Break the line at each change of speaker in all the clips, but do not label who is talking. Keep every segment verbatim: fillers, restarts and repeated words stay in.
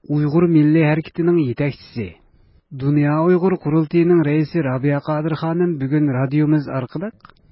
Uyghur Milli Hareketining yetakchisi, Dünya Uyghur Qurultayıning raisi Rabia Qadir Xonim bugun radiomiz orqali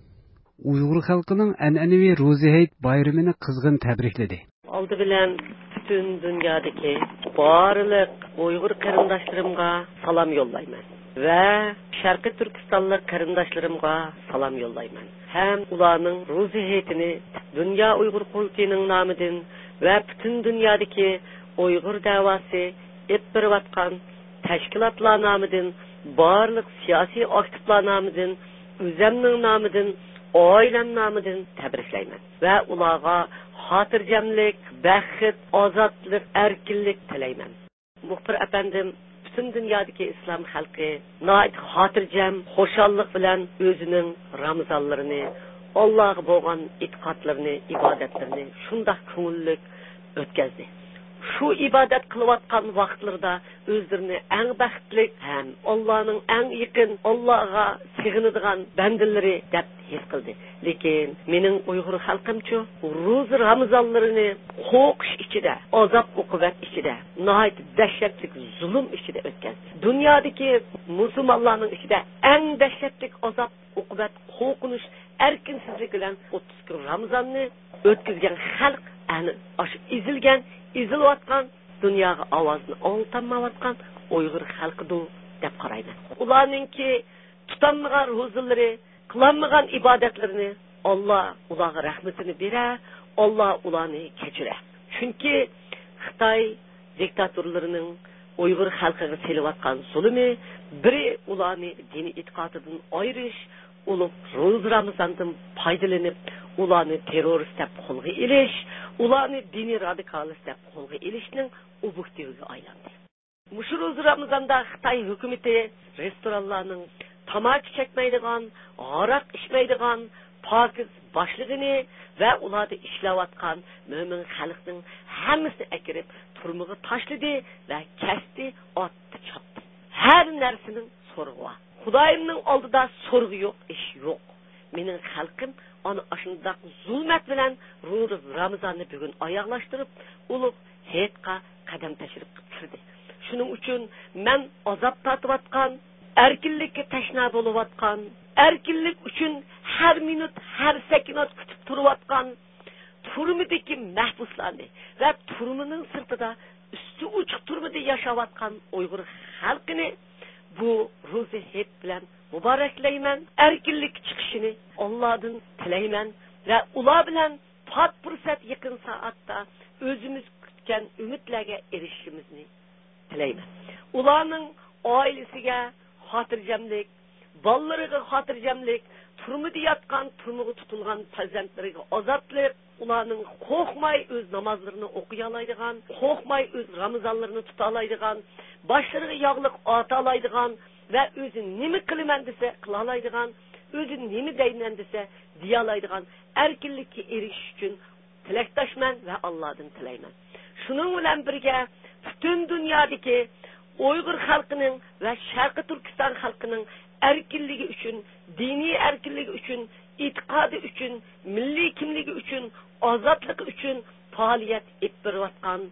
Uyghur xalqining an'anaviy Ro'za Hayit bayramini qizg'in tabrikladi.
Oldi bilan butun dunyodagi barliq Uyghur qarindoshlarimga salom yo'llayman va Sharqiy Turkistonlik qarindoshlarimga salom yo'llayman. Ham ularning Ro'za Hayitini Dünya Uyghur Qurultayining nomidan va butun dunyodagi Uyghur da'vosi ep berayotgan tashkilotlar nomidan, barliq siyosiy aktivlar nomidan, o'zimning nomidan, oilam nomidan tabriklayman va ularga xotirjamlik, baxt, ozodlik, erkinlik tilayman. Muxbir apandim butun dunyodagi islom xalqi nihoyat xotirjam, xushallik bilan o'zining Ramazonlarini, Allohga bo'lgan e'tiqodlarini, ibodatlarini shunday ko'ngillik o'tkazdi. Şu ibadet kılıvatkan vaqtlarda özlerini en baxtlik hem Allah'ın en yakın Allah'a sığınıdığan bendeleri dep his kıldı. Lekin mening Uyghur halkımçı Ro'z Ramazanlarını qo'rqish ichida, azap uqubat ichida, nihoyat dahshatli zulm ichida o'tkazdi. Dunyodagi musulmonlarning ichida eng dahshatli azap uqubat, qo'rqinish, erkinsizlik bilan o'ttiz kun Ramazonni o'tkazgan xalq ani aş izilgan izilayotgan dunyoga ovozini oltanmayotgan Uyghur xalqidir deb qarayman. Ularningki tutanmagan ro'zalari, qilmagan ibodatlarini Alloh ularga rahmatini bera, Alloh ularni kechira. Chunki Xitoy diktatorlarining Uyghur xalqiga selayotgan zulmi biri ularni diniy e'tiqodidan ayirish, ulug' Ro'z Ramazondan foydalanib ularni terrorist deb qo'lga ilish, ularni diniy radikalist deb qo'lga ilishning objektiviga aylandi. Mushu Ro'z Ramazonda Xitoy hukumati restoranlarning tamaki chekmaydigan, aroq ichmaydigan, pokiz boshlig'ini va ularda ishlayotgan mo'min xalqning hammasini akirib turmuga tashladi va kasdi, otdi, chopdi. Har narsaning so'rg'i bor. Xudoyimning oldida so'rg'i yo'q, ish yo'q. Mening xalqim ana ashundaq zulmat bilan Ro'z Ramazonni bugun oyoqlashtirib, ulug' hayitga qadam tashrif qildi. Shuning uchun men azob tortayotgan, erkinlikka tashna bo'layotgan, erkinlik uchun har minut, har sekund kutib turayotgan turmidagi mahbuslarni va turmining sirtida usti uchiq turmida yashayotgan Uyg'ur xalqini bu Ro'za Hayit bilan muboraklayman. Erkinlik chiqishini Allohdan tilayman va ular bilan fat fursat yaqin soatda o'zimiz kutgan umidlarga erishishimizni tilayman. Ularning oilasiga xotirjamlik, bolalariga xotirjamlik, turmida yotgan, turmuga tutilgan farzandlariga ozodlik, ularning qo'rqmay o'z namozlarini o'qiy oladigan, qo'rqmay o'z Ramazonlarini tuta oladigan, boshlariga yog'liq ota oladigan va o'zi nima qilaman desa qila oladigan, o'zi nima deyman desa deya oladigan erkinlikka erishish uchun tilakdoshman va Allohdan tilayman. Shuning bilan birga butun dunyodagi Uyg'ur xalqining va Sharqiy Turkiston xalqining erkinligi uchun, diniy erkinligi uchun, e'tiqodi uchun, milliy kimligi uchun, ozodligi uchun faoliyat olib borayotgan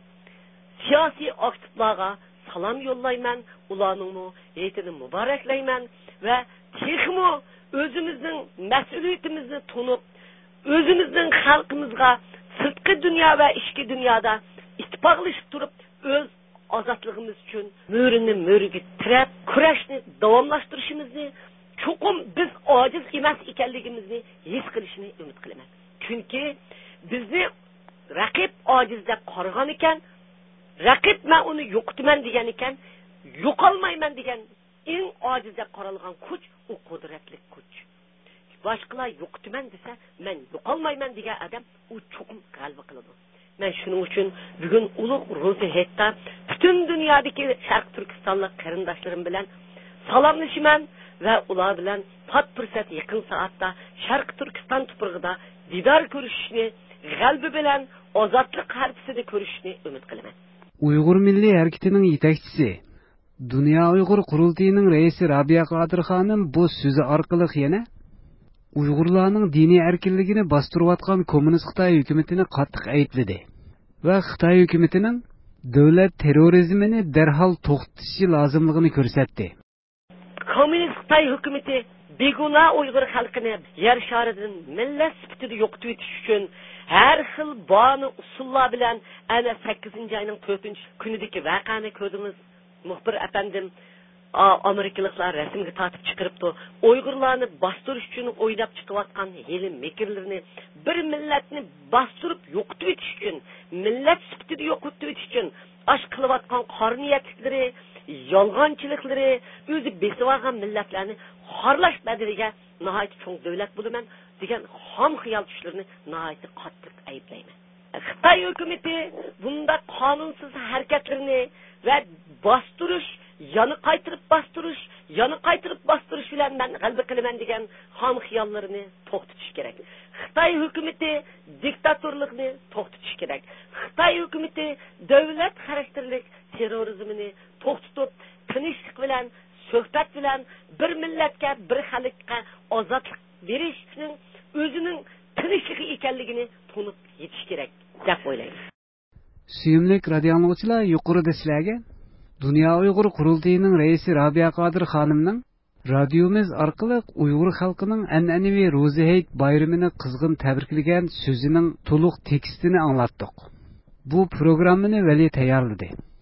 siyosiy aktivlarga salom yo'llayman, ularning hayitini muboraklayman va texmo o'zimizning mas'uliyatimizni tunib, o'zimizning xalqimizga sirtqi dunyo va ichki dunyoda ittifoqlashib turib, o'z ozodligimiz uchun mo'rini mo'riga tirab, kurashni davomlashtirishimizni, chuqum biz ojiz emas ekanligimizni his qilishini umid qilaman. Chunki bizni raqib ojiz deb qaragan ekan, raqib men uni yo'qotaman degan ekan, yo'qolmayman degan eng ojiz deb qaralgan kuch u qudratli kuch. Boshqalar yo'qotaman desa, men yo'qolmayman degan odam u chuqum g'alaba qiladi. Men shuning uchun bugun ulug' Ro'za Hayitda butun dunyodagi Sharq Turkistonlik qarindoshlarim bilan salomlashaman va ular bilan fat fursat yaqin soatda Sharq Turkiston tuprog'ida didor ko'rishishni, g'alaba bilan ozodlik harbisida ko'rishishni umid qilaman.
Uyghur Milli Hareketining yetakchisi, Dünya Uyghur Qurultayining raisi Rabia Qadir Xonim bu so'zi orqali yana Uyg'urlarning diniy erkinligini bostirayotgan kommunist Xitoy hukumatini qattiq aybladi va Xitoy hukumatining davlat terrorizmini darhol to'xtatishi lozimligini ko'rsatdi.
Komünist Xitoy hukumati beguna Uyg'ur xalqini yer sharidan millat sifatida yo'qotib etish uchun har xil bani usullar bilan ana sakkizinchi oyning to'rtinchi kunidagi voqeani ko'rdingiz. Muxbir afandim Amerikaliklar rasmga tortib chiqiribdi. Uyg'urlarni bostirish uchun o'ynab chiqayotgan heli mekrlarni bir millatni bostirib yo'qotib etish uchun, millat sifatida yo'qotib etish uchun ash qilayotgan qorniyatliklari, yolg'onchiliklari, o'zi besib olgan millatlarni xorlash badaliga nihoyat cho'ng davlat bo'laman degan xom xiyol tushlarni nihoyat qattiq ayblayman. Xitoy hukumati bunda qonunsiz harakatlarni va bostirish, yana qaytirib bostirish, yana qaytirib bostirish bilan men g'alaba qilaman degan xom xiyollarini to'xtatish kerak. Xitoy hukumati diktatorlikni to'xtatish kerak. Xitoy hukumati davlat xarakterlik terrorizmini to'xtatib, tinchlik bilan, suhbat bilan bir millatga, bir xalqqa ozodlik berishning o'zining tinchligi ekanligini tunib yetish kerak deb o'ylayman.
Suyimli radio anglag'uchilar, yuqorida sizlarga Dünya Uyg'ur qurultayining raisi Robiya Qodir xonimning radiomiz orqali Uyg'ur xalqining an'anaviy Ro'za hayit bayramini qizg'in tabriklagan so'zining to'liq tekstini anglatdik. Bu programmani Vali tayyorladi.